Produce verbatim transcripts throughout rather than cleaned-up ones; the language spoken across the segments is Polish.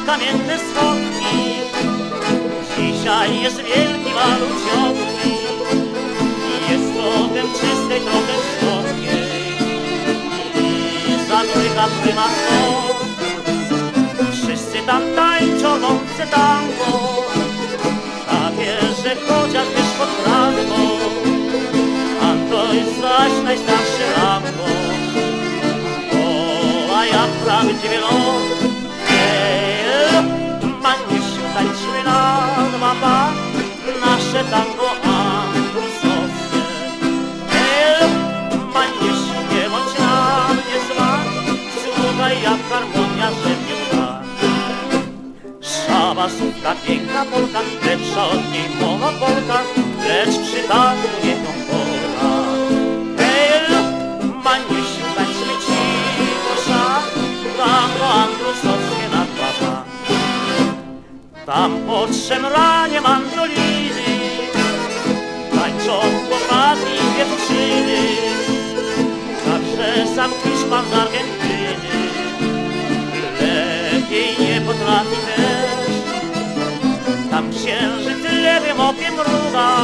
kamienne schodki. Dzisiaj jest wielki waluciowki, jest trochę czystej, trochę słodkiej i zamyka pryma snów. Wszyscy tam tańczą mące tango, takie, że chociaż wiesz pod bramką, Antoj zaś najstarszy ramko, woła jak prawdziwie los. Ej, Maniusiu, tańczymy na dwa pa, nasze tango andrusowskie. Ej, Maniusiu, nie bądź na mnie zła, słuchaj jak harmonia rzewniucha. Szabasówka, piękna Polka, lepsza od niej monopolka, lecz przy tangu niech ją kocha. Ej, Maniusiu, tańczymy cicho szach, tango andrusowskie na dwa pa. Tam pod szemranie mandoliny tańczą chłopaki i dziewczyny, także sam Hiszpan z Argentyny lepiej nie potrafi też. Tam księżyc lewym okiem mruga,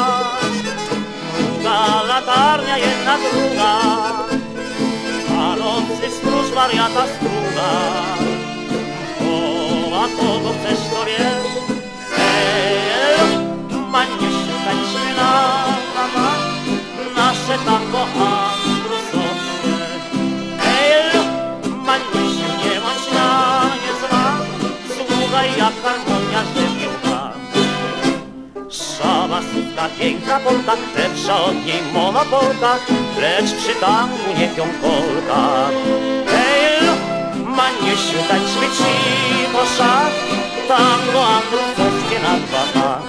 mruga latarnia jedna druga, a nocy stróż wariata struga. O, a kogo chcesz to wiesz? Ej, Maniusiu, tańczymy na dwa, nasze tango andrusowskie. Ej, Maniusiu, nie bądź na nie zła, słuchaj jak harmonia rzewniucha. Szabasówka, piękna Polka, lepsza od niej monopolka, lecz przy tangu niech ją kolka. Ej, Maniusiu, tańczymy cicho szach, tango andrusowskie na dwa pa.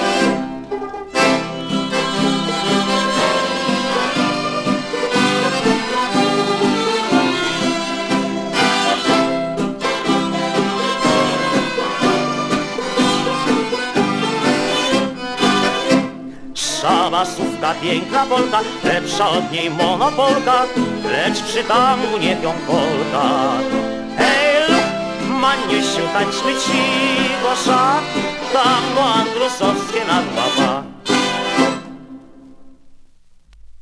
Szabasówka, piękna Polka, lepsza od niej monopolka, lecz przy tangu niech ją kolka. Hej, Maniusiu, tańczmy cicho szach, tango andrusowskie na dwa pa.